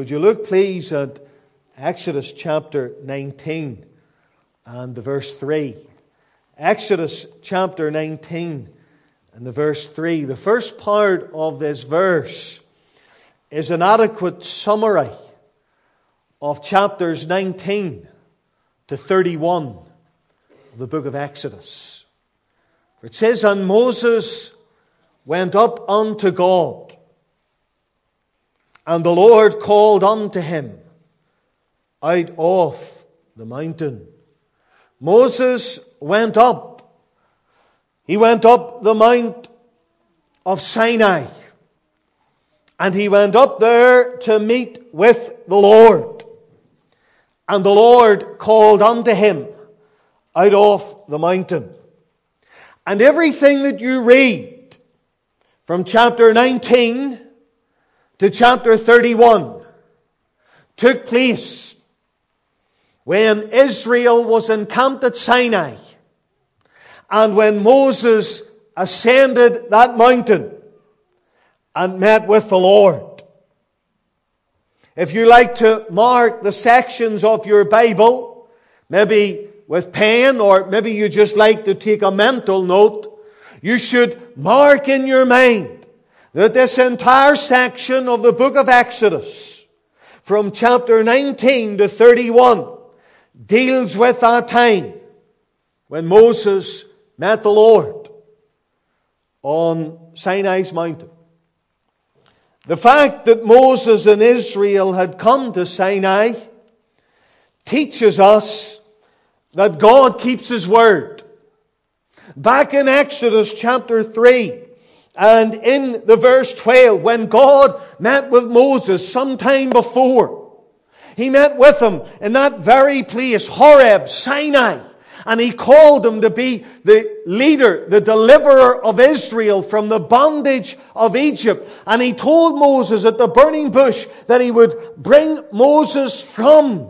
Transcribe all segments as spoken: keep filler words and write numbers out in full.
would you look please at Exodus chapter nineteen and the verse three. Exodus chapter nineteen and the verse three. The first part of this verse is an adequate summary of chapters nineteen to thirty-one of the book of Exodus. It says, "And Moses went up unto God, and the Lord called unto him out of the mountain." Moses went up. He went up the mount of Sinai. And he went up there to meet with the Lord. And the Lord called unto him out of the mountain. And everything that you read from chapter nineteen to chapter thirty-one took place when Israel was encamped at Sinai and when Moses ascended that mountain and met with the Lord. If you like to mark the sections of your Bible, maybe with pen, or maybe you just like to take a mental note, you should mark in your mind that this entire section of the book of Exodus, from chapter nineteen to thirty-one, deals with that time when Moses met the Lord on Sinai's mountain. The fact that Moses and Israel had come to Sinai teaches us that God keeps His word. Back in Exodus chapter three and in the verse twelve, when God met with Moses sometime before, He met with him in that very place, Horeb, Sinai. And He called him to be the leader, the deliverer of Israel from the bondage of Egypt. And He told Moses at the burning bush that He would bring Moses from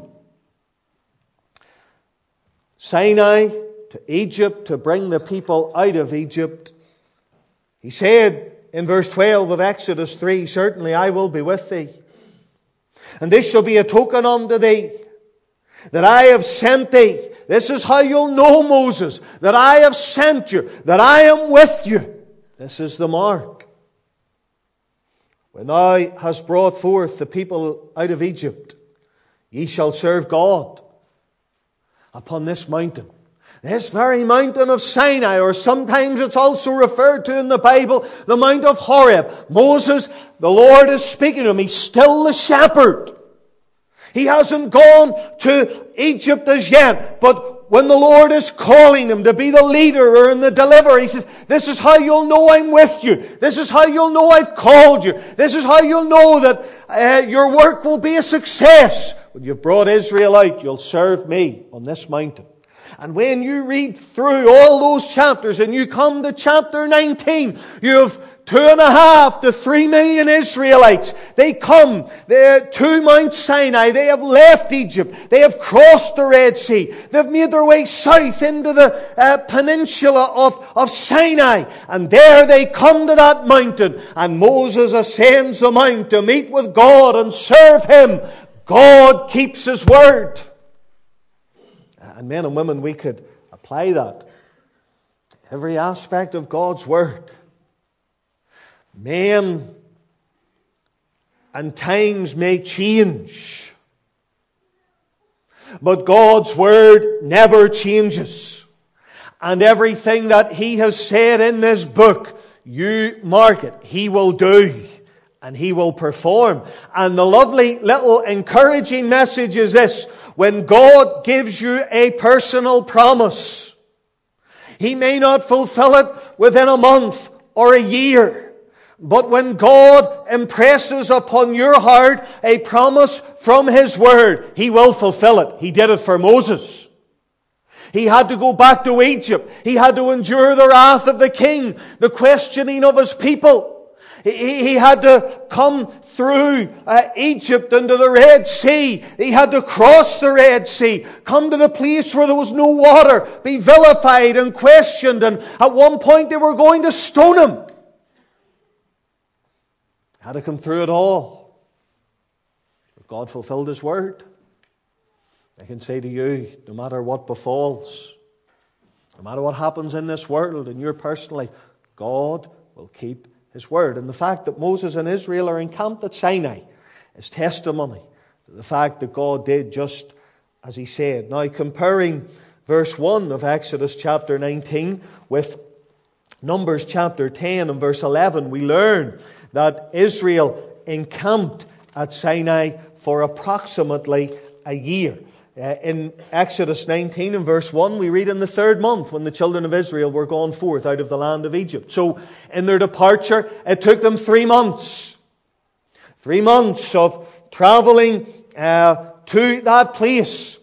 Sinai to Egypt to bring the people out of Egypt. He said in verse twelve of Exodus three, "Certainly I will be with thee. And this shall be a token unto thee, that I have sent thee." This is how you'll know, Moses, that I have sent you, that I am with you. This is the mark. "When thou hast brought forth the people out of Egypt, ye shall serve God upon this mountain." This very mountain of Sinai, or sometimes it's also referred to in the Bible, the Mount of Horeb. Moses, the Lord is speaking to him. He's still the shepherd. He hasn't gone to Egypt as yet, but when the Lord is calling him to be the leader and the deliverer, He says, "This is how you'll know I'm with you. This is how you'll know I've called you. This is how you'll know that uh, your work will be a success. When you've brought Israel out, you'll serve me on this mountain." And when you read through all those chapters and you come to chapter nineteen, you have two and a half to three million Israelites. They come to Mount Sinai. They have left Egypt. They have crossed the Red Sea. They've made their way south into the uh, peninsula of, of Sinai. And there they come to that mountain. And Moses ascends the mount to meet with God and serve Him. God keeps His word. And men and women, we could apply that to every aspect of God's word. Men and times may change, but God's word never changes. And everything that He has said in this book, you mark it. He will do, and He will perform. And the lovely little encouraging message is this: when God gives you a personal promise, He may not fulfill it within a month or a year. But when God impresses upon your heart a promise from His word, He will fulfill it. He did it for Moses. He had to go back to Egypt. He had to endure the wrath of the king, the questioning of his people. He, he had to come through uh, Egypt into the Red Sea. He had to cross the Red Sea, come to the place where there was no water, be vilified and questioned. And at one point they were going to stone him. Had to come through it all. God fulfilled His word. I can say to you, no matter what befalls, no matter what happens in this world, in your personal life, God will keep His word. And the fact that Moses and Israel are encamped at Sinai is testimony to the fact that God did just as He said. Now, comparing verse one of Exodus chapter nineteen with Numbers chapter ten and verse eleven, we learn that Israel encamped at Sinai for approximately a year. Uh, in Exodus nineteen and verse one, we read in the third month when the children of Israel were gone forth out of the land of Egypt. So in their departure, it took them three months. Three months of traveling uh, to that place.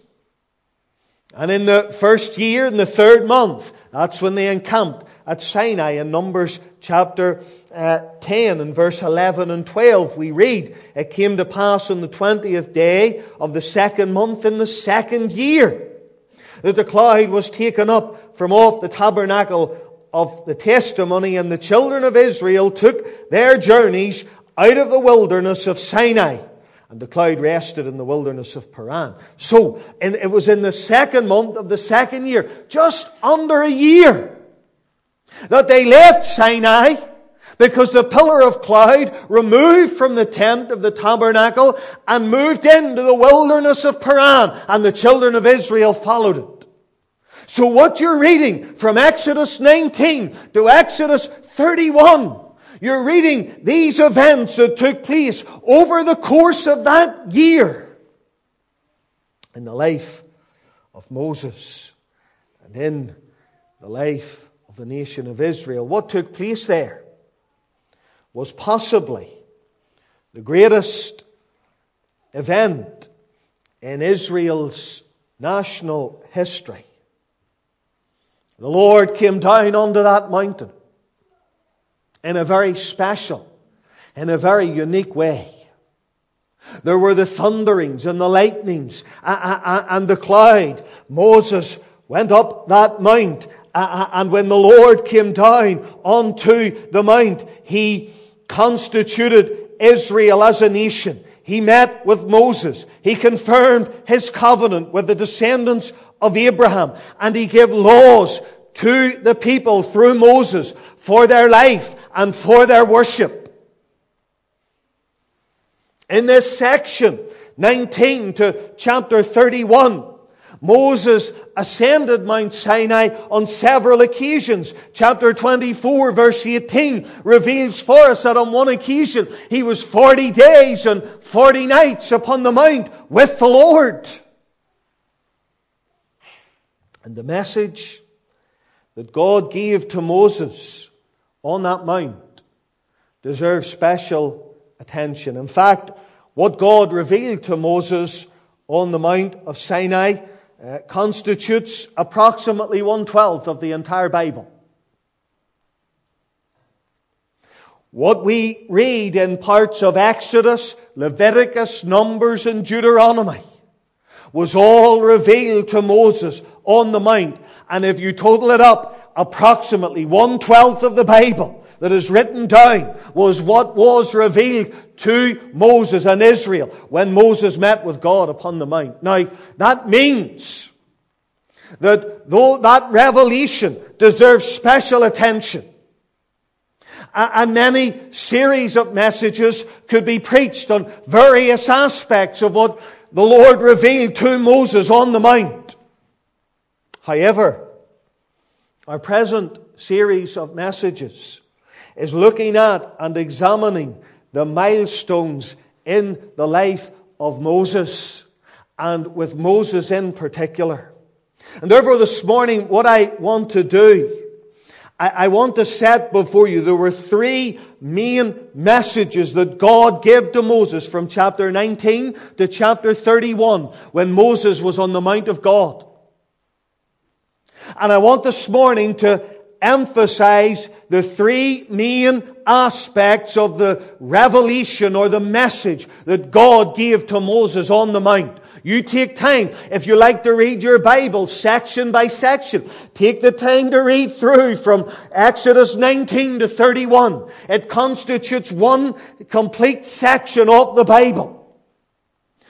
And in the first year, in the third month, that's when they encamped at Sinai. In Numbers chapter uh, ten and verse eleven and twelve, we read, "It came to pass on the twentieth day of the second month in the second year, that the cloud was taken up from off the tabernacle of the testimony, and the children of Israel took their journeys out of the wilderness of Sinai. And the cloud rested in the wilderness of Paran." So, and it was in the second month of the second year, just under a year, that they left Sinai, because the pillar of cloud removed from the tent of the tabernacle and moved into the wilderness of Paran, and the children of Israel followed it. So what you're reading from Exodus nineteen to Exodus thirty-one, you're reading these events that took place over the course of that year in the life of Moses and in the life of the nation of Israel. What took place there was possibly the greatest event in Israel's national history. The Lord came down onto that mountain in a very special, in a very unique way. There were the thunderings and the lightnings and the cloud. Moses went up that mount, and when the Lord came down onto the mount, He constituted Israel as a nation. He met with Moses. He confirmed His covenant with the descendants of Abraham, and He gave laws to the people through Moses for their life and for their worship. In this section, nineteen to chapter thirty-one, Moses ascended Mount Sinai on several occasions. Chapter twenty-four, verse eighteen, reveals for us that on one occasion he was forty days and forty nights upon the mount with the Lord. And the message that God gave to Moses on that mount deserves special attention. In fact, what God revealed to Moses on the Mount of Sinai uh, constitutes approximately one-twelfth of the entire Bible. What we read in parts of Exodus, Leviticus, Numbers, and Deuteronomy was all revealed to Moses on the Mount. And if you total it up, approximately one-twelfth of the Bible that is written down was what was revealed to Moses and Israel when Moses met with God upon the mount. Now, that means that though that revelation deserves special attention, and many series of messages could be preached on various aspects of what the Lord revealed to Moses on the mount. However, our present series of messages is looking at and examining the milestones in the life of Moses, and with Moses in particular. And therefore this morning, what I want to do, I, I want to set before you, there were three main messages that God gave to Moses from chapter nineteen to chapter thirty-one when Moses was on the Mount of God. And I want this morning to emphasize the three main aspects of the revelation or the message that God gave to Moses on the mount. You take time, if you like to read your Bible section by section, take the time to read through from Exodus nineteen to thirty-one. It constitutes one complete section of the Bible.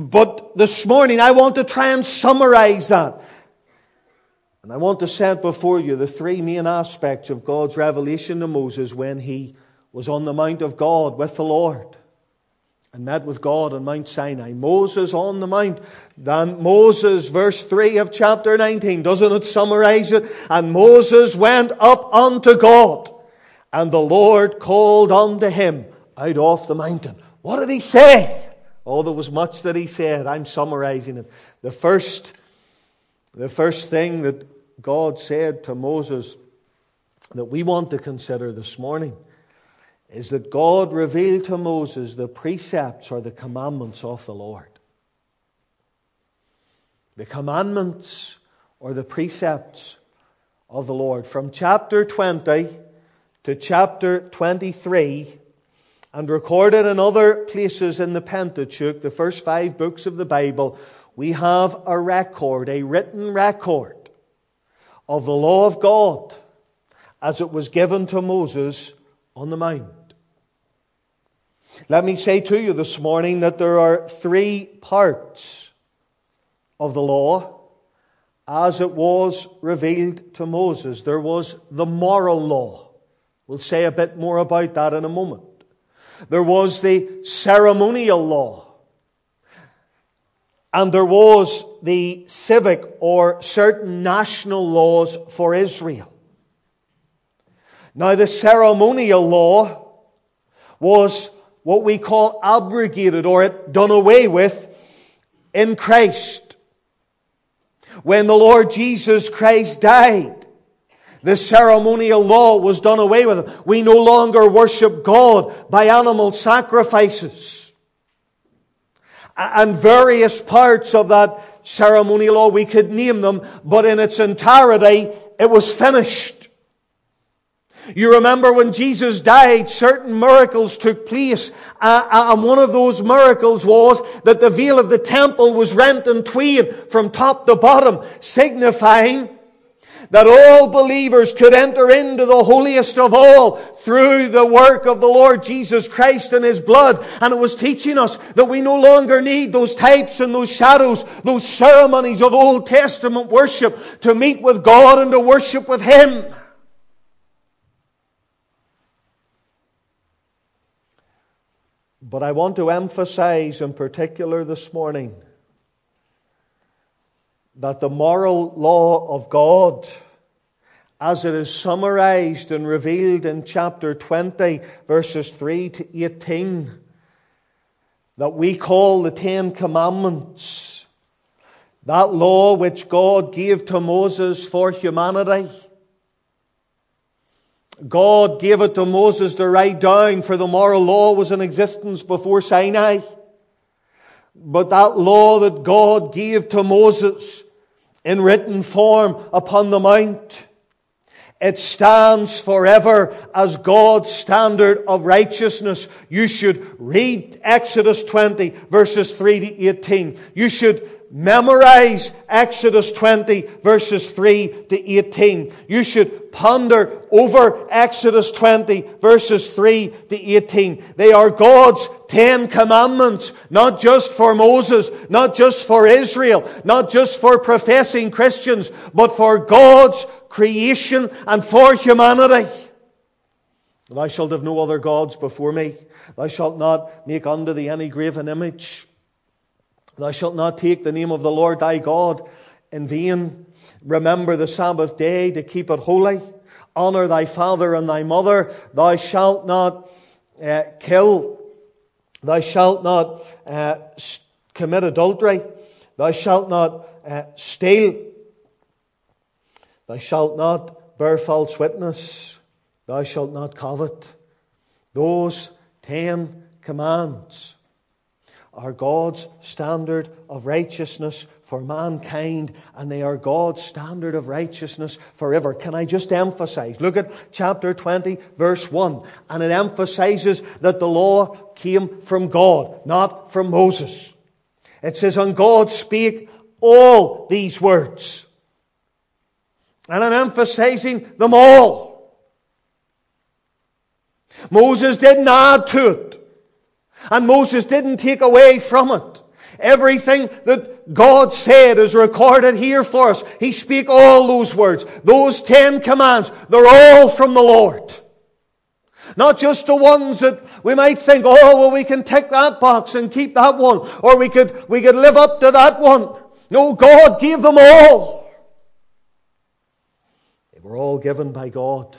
But this morning I want to try and summarize that. And I want to set before you the three main aspects of God's revelation to Moses when he was on the Mount of God with the Lord and met with God on Mount Sinai. Moses on the Mount. Then Moses, verse three of chapter nineteen, doesn't it summarize it? And Moses went up unto God, and the Lord called unto him out of the mountain. What did he say? Oh, there was much that he said. I'm summarizing it. The first, the first thing that God said to Moses that we want to consider this morning is that God revealed to Moses the precepts or the commandments of the Lord. The commandments or the precepts of the Lord. From chapter twenty to chapter twenty-three, and recorded in other places in the Pentateuch, the first five books of the Bible, we have a record, a written record of the law of God as it was given to Moses on the Mount. Let me say to you this morning that there are three parts of the law as it was revealed to Moses. There was the moral law. We'll say a bit more about that in a moment. There was the ceremonial law. And there was the civic or certain national laws for Israel. Now the ceremonial law was what we call abrogated or done away with in Christ. When the Lord Jesus Christ died, the ceremonial law was done away with. We no longer worship God by animal sacrifices. And various parts of that ceremonial law, we could name them, but in its entirety, it was finished. You remember when Jesus died, certain miracles took place, uh, and one of those miracles was that the veil of the temple was rent in twain from top to bottom, signifying that all believers could enter into the holiest of all through the work of the Lord Jesus Christ and His blood. And it was teaching us that we no longer need those types and those shadows, those ceremonies of Old Testament worship to meet with God and to worship with Him. But I want to emphasize in particular this morning that the moral law of God, as it is summarized and revealed in chapter twenty, verses three to eighteen, that we call the Ten Commandments, that law which God gave to Moses for humanity. God gave it to Moses to write down, for the moral law was in existence before Sinai. But that law that God gave to Moses in written form upon the mount, it stands forever as God's standard of righteousness. You should read Exodus twenty, verses three to eighteen. You should memorize Exodus twenty, verses three to eighteen. You should ponder over Exodus twenty, verses three to eighteen. They are God's Ten Commandments, not just for Moses, not just for Israel, not just for professing Christians, but for God's creation and for humanity. Thou shalt have no other gods before me. Thou shalt not make unto thee any graven image. Thou shalt not take the name of the Lord thy God in vain. Remember the Sabbath day to keep it holy. Honor thy father and thy mother. Thou shalt not uh, kill. Thou shalt not uh, commit adultery. Thou shalt not uh, steal. Thou shalt not bear false witness. Thou shalt not covet. Those ten commands are God's standard of righteousness for mankind, and they are God's standard of righteousness forever. Can I just emphasize? Look at chapter twenty, verse one, and it emphasizes that the law came from God, not from Moses. It says, "And God spake all these words." And I'm emphasizing them all. Moses didn't add to it. And Moses didn't take away from it. Everything that God said is recorded here for us. He spake all those words. Those Ten Commands, they're all from the Lord. Not just the ones that we might think, oh, well, we can tick that box and keep that one. Or we could, we could live up to that one. No, God gave them all. They were all given by God.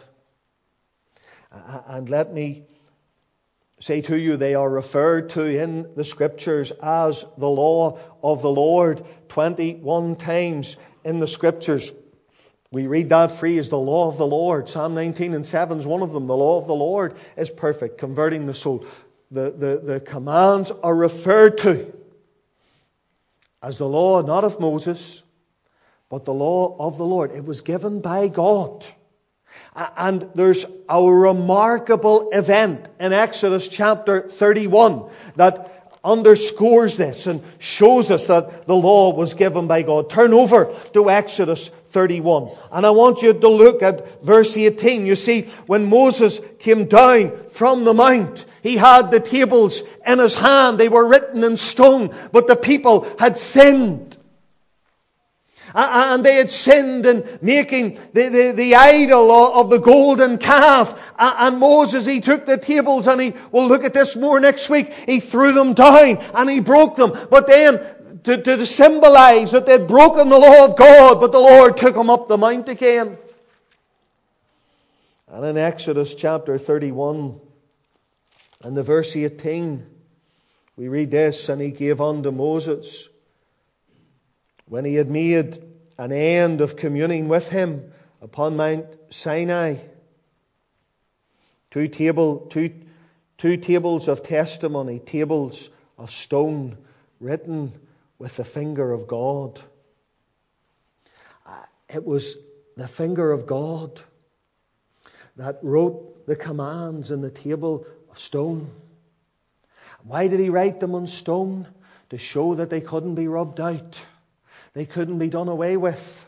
And let me say to you, they are referred to in the Scriptures as the law of the Lord. twenty-one times in the Scriptures we read that phrase, the law of the Lord. Psalm nineteen and seven is one of them. The law of the Lord is perfect, converting the soul. The, the, the commands are referred to as the law, not of Moses, but the law of the Lord. It was given by God. And there's a remarkable event in Exodus chapter thirty-one that underscores this and shows us that the law was given by God. Turn over to Exodus thirty-one. And I want you to look at verse eighteen. You see, when Moses came down from the mount, he had the tables in his hand. They were written in stone, but the people had sinned. And they had sinned in making the, the, the idol of the golden calf. And Moses, he took the tables and he, we'll look at this more next week, he threw them down and he broke them. But then, to, to symbolize that they'd broken the law of God, but the Lord took them up the mount again. And in Exodus chapter thirty-one, and the verse eighteen, we read this, and he gave unto Moses, when he had made an end of communing with him upon Mount Sinai, two, table, two, two tables of testimony, tables of stone, written with the finger of God. It was the finger of God that wrote the commands in the table of stone. Why did he write them on stone? To show that they couldn't be rubbed out. They couldn't be done away with.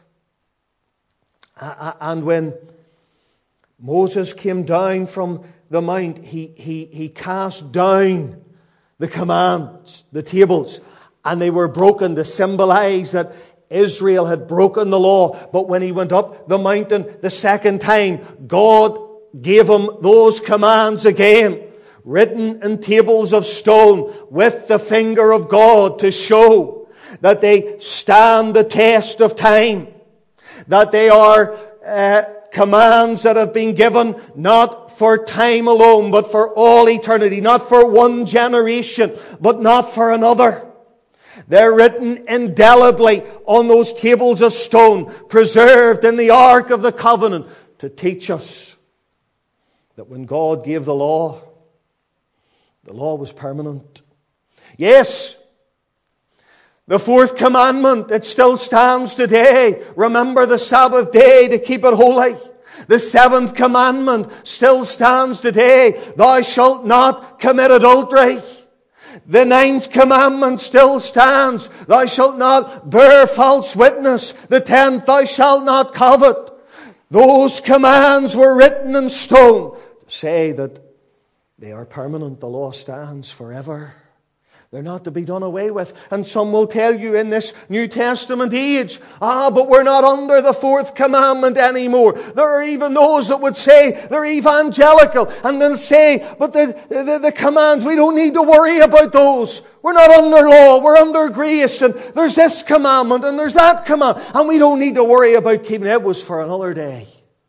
And when Moses came down from the mount, he, he, he cast down the commands, the tables, and they were broken to symbolize that Israel had broken the law. But when he went up the mountain the second time, God gave him those commands again, written in tables of stone with the finger of God, to show that they stand the test of time, that they are uh, commands that have been given not for time alone, but for all eternity, not for one generation, but not for another. They're written indelibly on those tables of stone, preserved in the Ark of the Covenant, to teach us that when God gave the law, the law was permanent. Yes, the fourth commandment, it still stands today. Remember the Sabbath day to keep it holy. The seventh commandment still stands today. Thou shalt not commit adultery. The ninth commandment still stands. Thou shalt not bear false witness. The tenth, thou shalt not covet. Those commands were written in stone to say that they are permanent. The law stands forever. They're not to be done away with. And some will tell you in this New Testament age, ah, but we're not under the fourth commandment anymore. There are even those that would say they're evangelical, and they'll say, but the, the, the commands, we don't need to worry about those. We're not under law, we're under grace, and there's this commandment, and there's that command, and we don't need to worry about keeping it. It was for another day.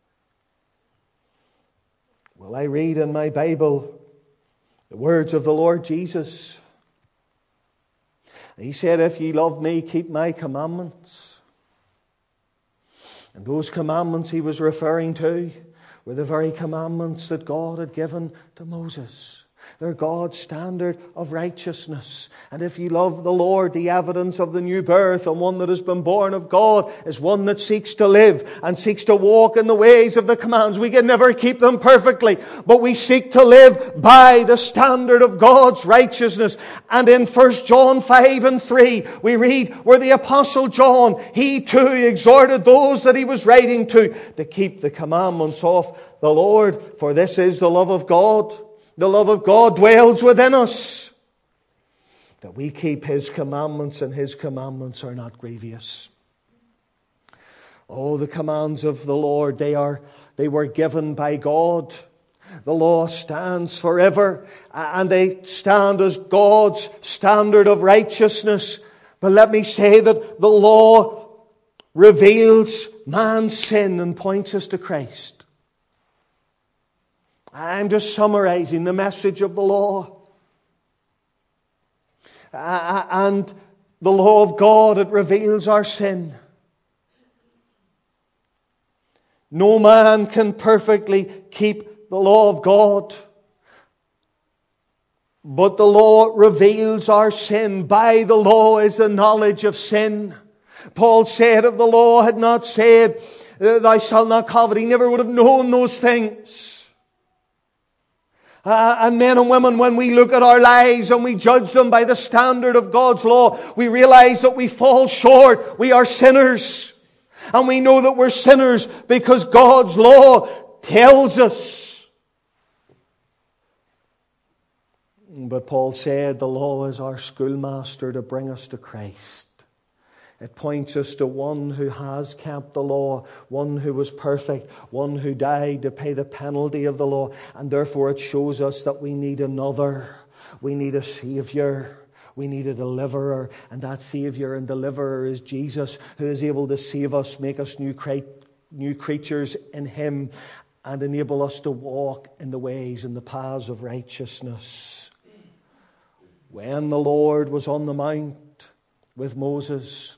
Well, I read in my Bible the words of the Lord Jesus. He said, if ye love me, keep my commandments. And those commandments he was referring to were the very commandments that God had given to Moses. They're God's standard of righteousness. And if ye love the Lord, the evidence of the new birth, and one that has been born of God, is one that seeks to live and seeks to walk in the ways of the commands. We can never keep them perfectly, but we seek to live by the standard of God's righteousness. And in First John five and three, we read where the Apostle John, he too exhorted those that he was writing to, to keep the commandments of the Lord. For this is the love of God. The love of God dwells within us, that we keep His commandments, and His commandments are not grievous. Oh, the commands of the Lord, they are they were given by God. The law stands forever, and they stand as God's standard of righteousness. But let me say that the law reveals man's sin and points us to Christ. I'm just summarizing the message of the law. And the law of God, it reveals our sin. No man can perfectly keep the law of God. But the law reveals our sin. By the law is the knowledge of sin. Paul said if the law had not said, thou shalt not covet, he never would have known those things. Uh, and men and women, when we look at our lives and we judge them by the standard of God's law, we realize that we fall short. We are sinners. And we know that we're sinners because God's law tells us. But Paul said the law is our schoolmaster to bring us to Christ. It points us to one who has kept the law, one who was perfect, one who died to pay the penalty of the law. And therefore it shows us that we need another. We need a Savior. We need a deliverer. And that Savior and deliverer is Jesus, who is able to save us, make us new, cre- new creatures in Him, and enable us to walk in the ways and the paths of righteousness. When the Lord was on the mount with Moses,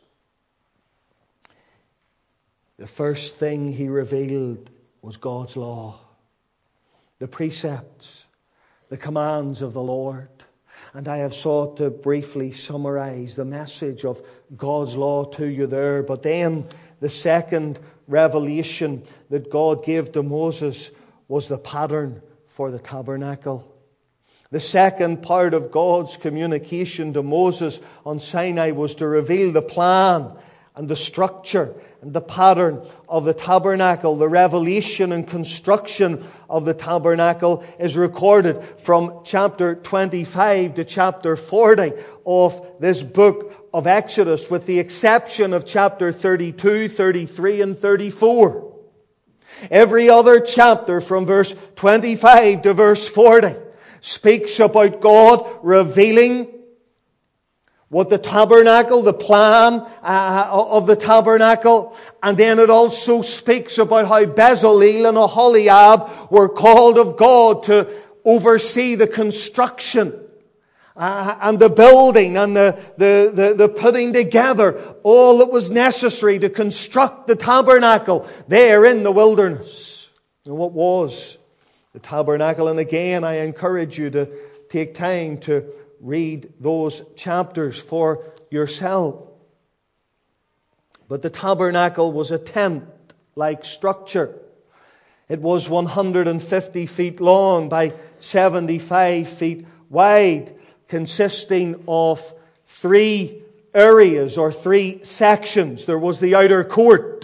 the first thing He revealed was God's law, the precepts, the commands of the Lord. And I have sought to briefly summarize the message of God's law to you there. But then the second revelation that God gave to Moses was the pattern for the tabernacle. The second part of God's communication to Moses on Sinai was to reveal the plan and the structure and the pattern of the tabernacle. The revelation and construction of the tabernacle is recorded from chapter twenty-five to chapter forty of this book of Exodus, with the exception of chapter thirty-two, thirty-three, and thirty-four. Every other chapter from verse twenty-five to verse forty speaks about God revealing what the tabernacle, the plan uh, of the tabernacle. And then it also speaks about how Bezalel and Aholiab were called of God to oversee the construction uh, and the building and the, the, the, the putting together all that was necessary to construct the tabernacle there in the wilderness. And what was the tabernacle? And again, I encourage you to take time to read those chapters for yourself. But the tabernacle was a tent-like structure. It was one hundred fifty feet long by seventy-five feet wide, consisting of three areas or three sections. There was the outer court.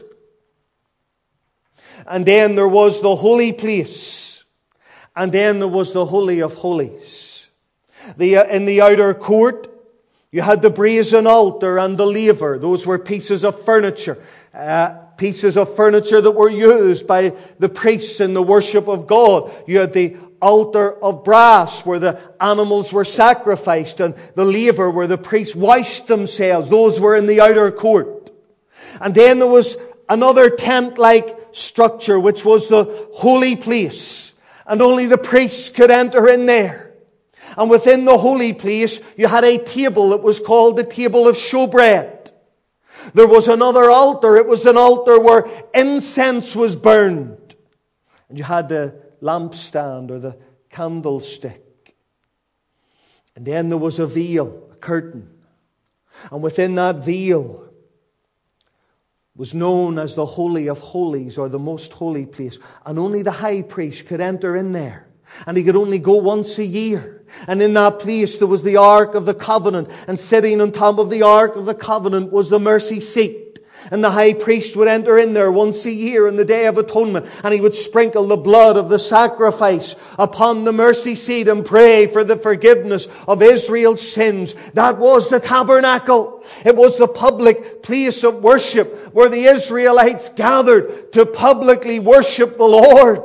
And then there was the holy place. And then there was the Holy of Holies. The, uh, in the outer court, you had the brazen altar and the laver. Those were pieces of furniture. Uh, pieces of furniture that were used by the priests in the worship of God. You had the altar of brass where the animals were sacrificed, and the laver where the priests washed themselves. Those were in the outer court. And then there was another tent-like structure, which was the holy place. And only the priests could enter in there. And within the holy place, you had a table that was called the table of showbread. There was another altar. It was an altar where incense was burned. And you had the lampstand or the candlestick. And then there was a veil, a curtain. And within that veil was known as the Holy of Holies, or the most holy place. And only the high priest could enter in there. And he could only go once a year. And in that place there was the Ark of the Covenant. And sitting on top of the Ark of the Covenant was the mercy seat. And the high priest would enter in there once a year on the Day of Atonement, and he would sprinkle the blood of the sacrifice upon the mercy seat and pray for the forgiveness of Israel's sins. That was the tabernacle. It was the public place of worship where the Israelites gathered to publicly worship the Lord.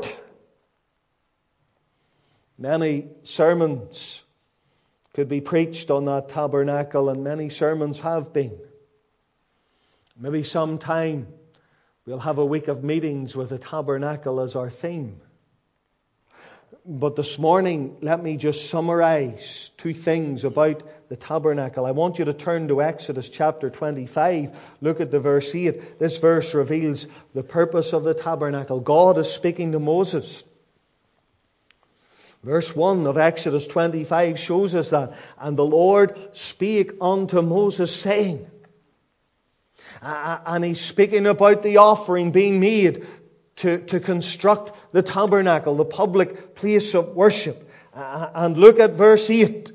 Many sermons could be preached on that tabernacle, and many sermons have been. Maybe sometime we'll have a week of meetings with the tabernacle as our theme. But this morning, let me just summarize two things about the tabernacle. I want you to turn to Exodus chapter twenty-five. Look at the verse eight. This verse reveals the purpose of the tabernacle. God is speaking to Moses. Verse one of Exodus twenty-five shows us that. And the Lord spake unto Moses, saying, Uh, and he's speaking about the offering being made to, to construct the tabernacle, the public place of worship. Uh, and look at verse eight.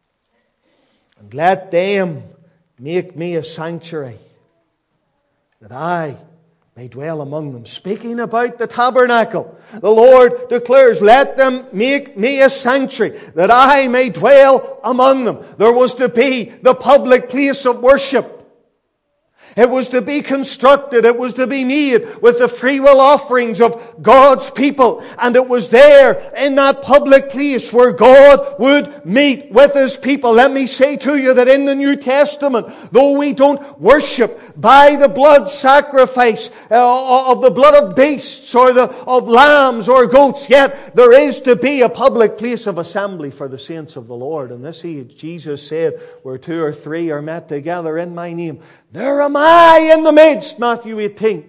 And let them make me a sanctuary, that I may dwell among them. Speaking about the tabernacle, the Lord declares, let them make me a sanctuary, that I may dwell among them. There was to be the public place of worship. It was to be constructed. It was to be made with the freewill offerings of God's people. And it was there in that public place where God would meet with His people. Let me say to you that in the New Testament, though we don't worship by the blood sacrifice uh, of the blood of beasts or the, of lambs or goats, yet there is to be a public place of assembly for the saints of the Lord. In this age, Jesus said, where two or three are met together in my name, there am I in the midst, Matthew eighteen.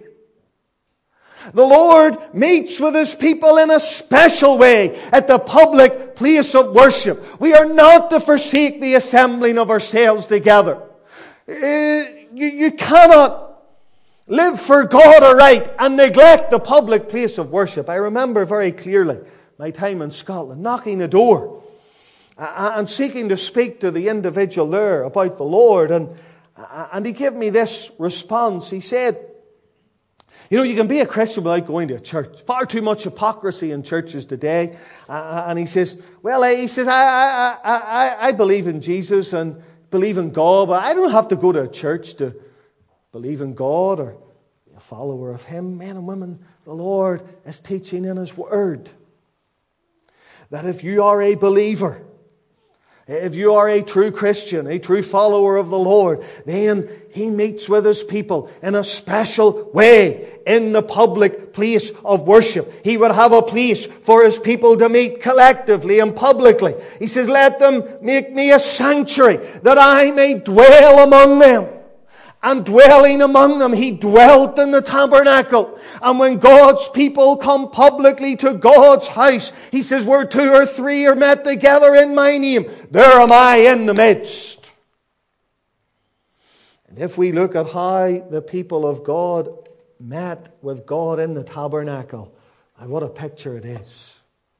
The Lord meets with His people in a special way at the public place of worship. We are not to forsake the assembling of ourselves together. Uh, you, you cannot live for God aright and neglect the public place of worship. I remember very clearly my time in Scotland, knocking a door and seeking to speak to the individual there about the Lord. And And he gave me this response. He said, you know, you can be a Christian without going to a church. Far too much hypocrisy in churches today. Uh, and he says, well, he says, I, I, I, I believe in Jesus and believe in God, but I don't have to go to a church to believe in God or be a follower of Him. Men and women, the Lord is teaching in His Word that if you are a believer, if you are a true Christian, a true follower of the Lord, then He meets with His people in a special way in the public place of worship. He would have a place for His people to meet collectively and publicly. He says, let them make me a sanctuary, that I may dwell among them. And dwelling among them, He dwelt in the tabernacle. And when God's people come publicly to God's house, He says, where two or three are met together in my name, there am I in the midst. And if we look at how the people of God met with God in the tabernacle, and what a picture it is.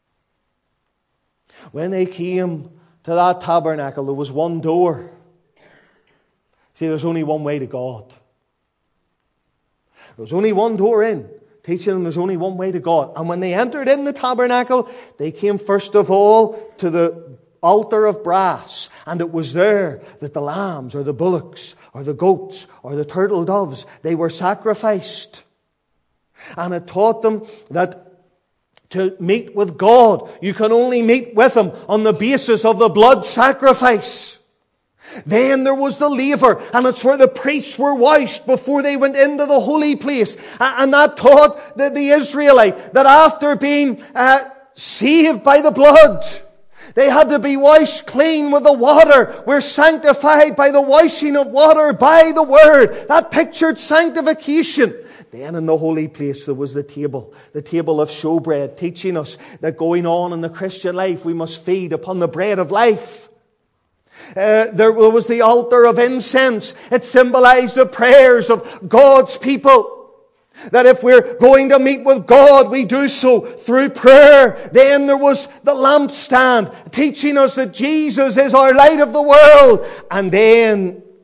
When they came to that tabernacle, there was one door. See, there's only one way to God. There's only one door in, teaching them there's only one way to God. And when they entered in the tabernacle, they came first of all to the altar of brass. And it was there that the lambs or the bullocks or the goats or the turtle doves, they were sacrificed. And it taught them that to meet with God, you can only meet with Him on the basis of the blood sacrifice. Then there was the laver, and it's where the priests were washed before they went into the holy place. And that taught the, the Israelite that after being uh, saved by the blood, they had to be washed clean with the water. We're sanctified by the washing of water by the Word. That pictured sanctification. Then in the holy place there was the table, the table of showbread, teaching us that going on in the Christian life we must feed upon the bread of life. Uh, there was the altar of incense. It symbolized the prayers of God's people. That if we're going to meet with God, we do so through prayer. Then there was the lampstand, teaching us that Jesus is our light of the world. And then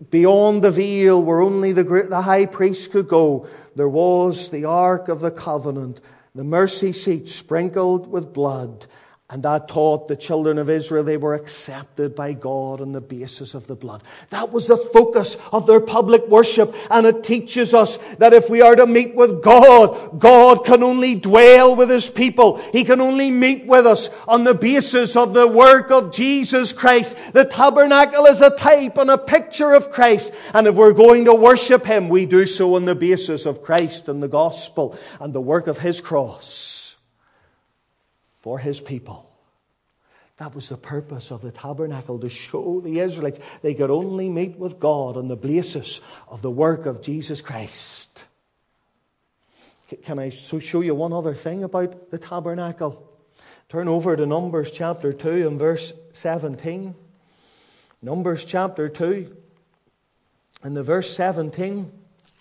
beyond the veil where only the, the high priest could go, there was the Ark of the Covenant, the mercy seat sprinkled with blood. And that taught the children of Israel they were accepted by God on the basis of the blood. That was the focus of their public worship. And it teaches us that if we are to meet with God, God can only dwell with His people. He can only meet with us on the basis of the work of Jesus Christ. The tabernacle is a type and a picture of Christ. And if we're going to worship Him, we do so on the basis of Christ and the gospel and the work of His cross for His people. That was the purpose of the tabernacle, to show the Israelites they could only meet with God on the basis of the work of Jesus Christ. Can I show you one other thing about the tabernacle? Turn over to Numbers chapter two and verse seventeen. Numbers chapter two and the verse seventeen.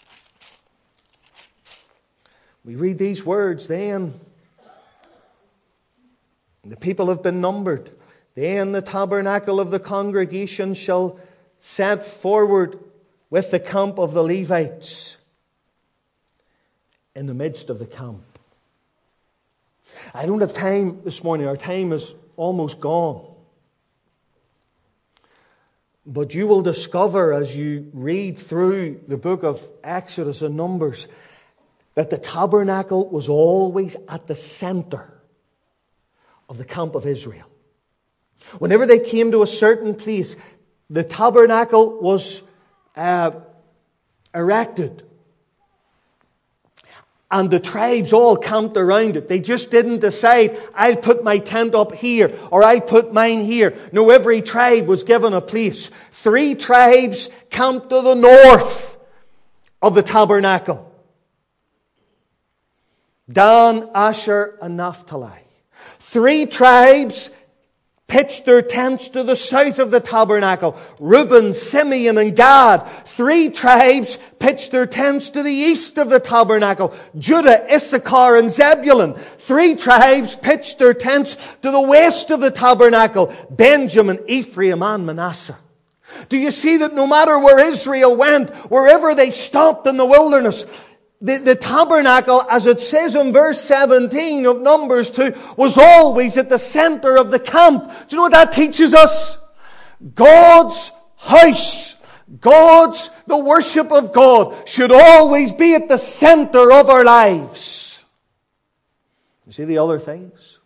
We read these words, then the people have been numbered. Then the tabernacle of the congregation shall set forward with the camp of the Levites in the midst of the camp. I don't have time this morning. Our time is almost gone. But you will discover as you read through the book of Exodus and Numbers that the tabernacle was always at the center of the camp of Israel. Whenever they came to a certain place, the tabernacle was uh, erected. And the tribes all camped around it. They just didn't decide, I'll put my tent up here, or I'll put mine here. No, every tribe was given a place. Three tribes camped to the north of the tabernacle: Dan, Asher, and Naphtali. Three tribes pitched their tents to the south of the tabernacle: Reuben, Simeon, and Gad. Three tribes pitched their tents to the east of the tabernacle: Judah, Issachar, and Zebulun. Three tribes pitched their tents to the west of the tabernacle: Benjamin, Ephraim, and Manasseh. Do you see that no matter where Israel went, wherever they stopped in the wilderness, The, the tabernacle, as it says in verse seventeen of Numbers two, was always at the center of the camp. Do you know what that teaches us? God's house, God's, the worship of God, should always be at the center of our lives. You see the other things?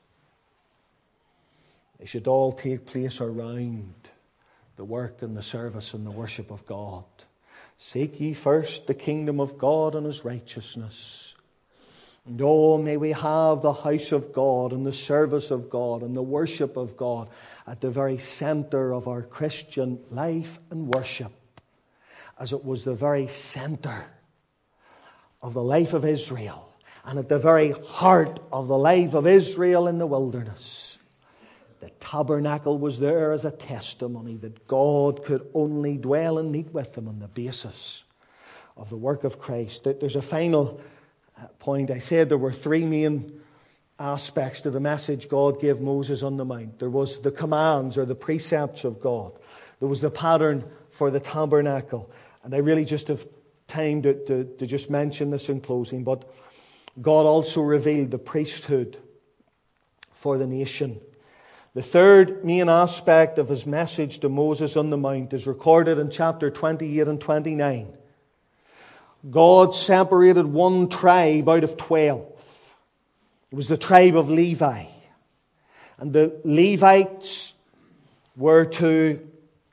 They should all take place around the work and the service and the worship of God. Seek ye first the kingdom of God and His righteousness. And oh, may we have the house of God and the service of God and the worship of God at the very center of our Christian life and worship, as it was the very center of the life of Israel and at the very heart of the life of Israel in the wilderness. The tabernacle was there as a testimony that God could only dwell and meet with them on the basis of the work of Christ. There's a final point. I said there were three main aspects to the message God gave Moses on the mount. There was the commands or the precepts of God. There was the pattern for the tabernacle. And I really just have time to, to, to just mention this in closing. But God also revealed the priesthood for the nation. The third main aspect of His message to Moses on the mount is recorded in chapter twenty-eight and twenty-nine. God separated one tribe out of twelve. It was the tribe of Levi. And the Levites were to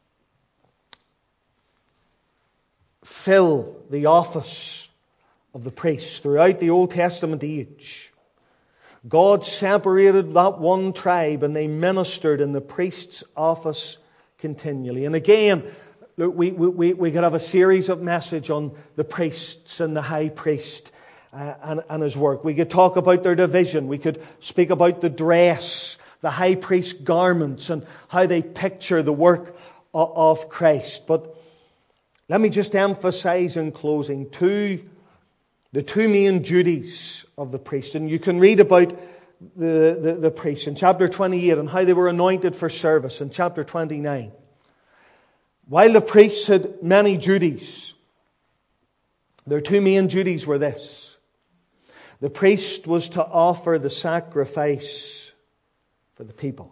fill the office of the priest throughout the Old Testament age. God separated that one tribe and they ministered in the priest's office continually. And again, look, we, we, we could have a series of messages on the priests and the high priest uh, and, and his work. We could talk about their division. We could speak about the dress, the high priest's garments, and how they picture the work of, of Christ. But let me just emphasize in closing two The two main duties of the priest. And you can read about the, the, the priests in chapter twenty-eight and how they were anointed for service in chapter twenty-nine. While the priests had many duties, their two main duties were this. The priest was to offer the sacrifice for the people.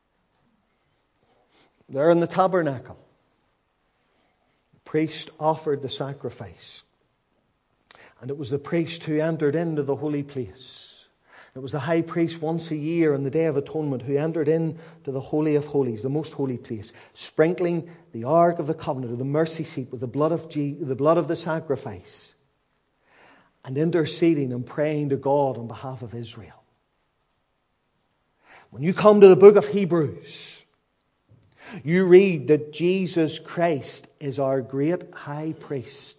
There in the tabernacle, the priest offered the sacrifice. And it was the priest who entered into the holy place. It was the high priest once a year on the Day of Atonement who entered into the Holy of Holies, the most holy place, sprinkling the Ark of the Covenant, or the mercy seat, with the blood of Je- the blood of the sacrifice, and interceding and praying to God on behalf of Israel. When you come to the book of Hebrews, you read that Jesus Christ is our great high priest.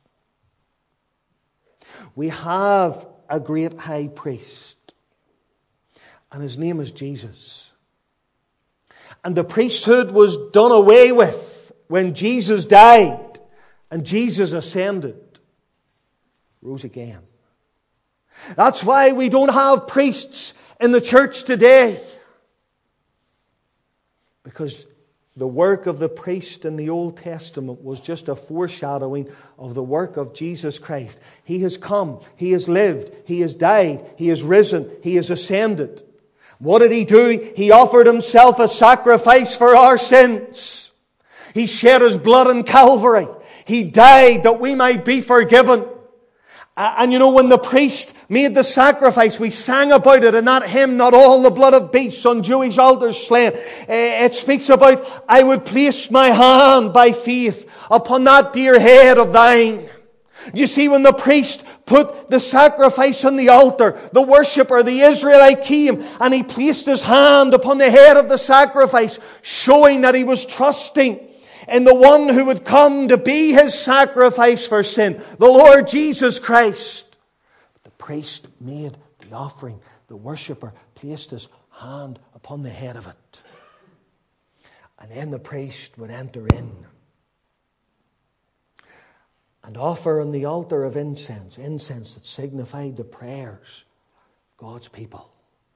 We have a great high priest, and his name is Jesus. And the priesthood was done away with when Jesus died and Jesus ascended, rose again. That's why we don't have priests in the church today. Because the work of the priest in the Old Testament was just a foreshadowing of the work of Jesus Christ. He has come, He has lived, He has died, He has risen, He has ascended. What did He do? He offered Himself a sacrifice for our sins. He shed His blood on Calvary. He died that we might be forgiven. And you know, when the priest made the sacrifice, we sang about it in that hymn, Not All the Blood of Beasts on Jewish Altars Slain. It speaks about, I would place my hand by faith upon that dear head of thine. You see, when the priest put the sacrifice on the altar, the worshipper, the Israelite came and he placed his hand upon the head of the sacrifice, showing that he was trusting in the one who would come to be his sacrifice for sin, the Lord Jesus Christ. But the priest made the offering. The worshipper placed his hand upon the head of it. And then the priest would enter in and offer on the altar of incense, incense that signified the prayers of God's people.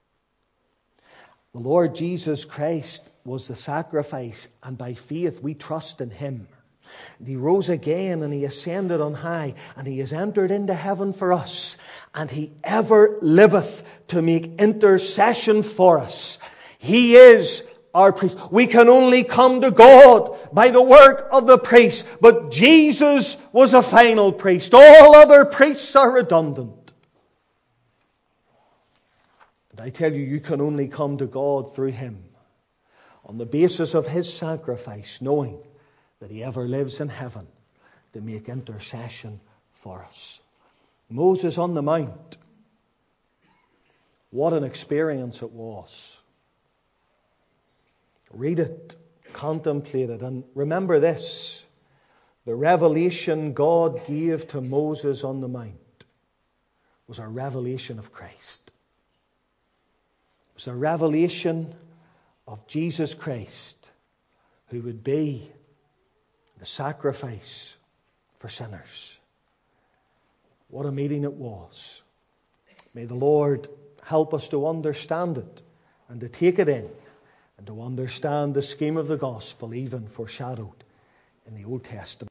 The Lord Jesus Christ was the sacrifice, and by faith we trust in Him. And He rose again and He ascended on high, and He has entered into heaven for us, and He ever liveth to make intercession for us. He is our priest. We can only come to God by the work of the priest, but Jesus was a final priest. All other priests are redundant. And I tell you, you can only come to God through Him, on the basis of His sacrifice, knowing that He ever lives in heaven to make intercession for us. Moses on the Mount, what an experience it was. Read it, contemplate it, and remember this. The revelation God gave to Moses on the Mount was a revelation of Christ. It was a revelation of Jesus Christ, who would be the sacrifice for sinners. What a meeting it was. May the Lord help us to understand it and to take it in and to understand the scheme of the gospel, even foreshadowed in the Old Testament.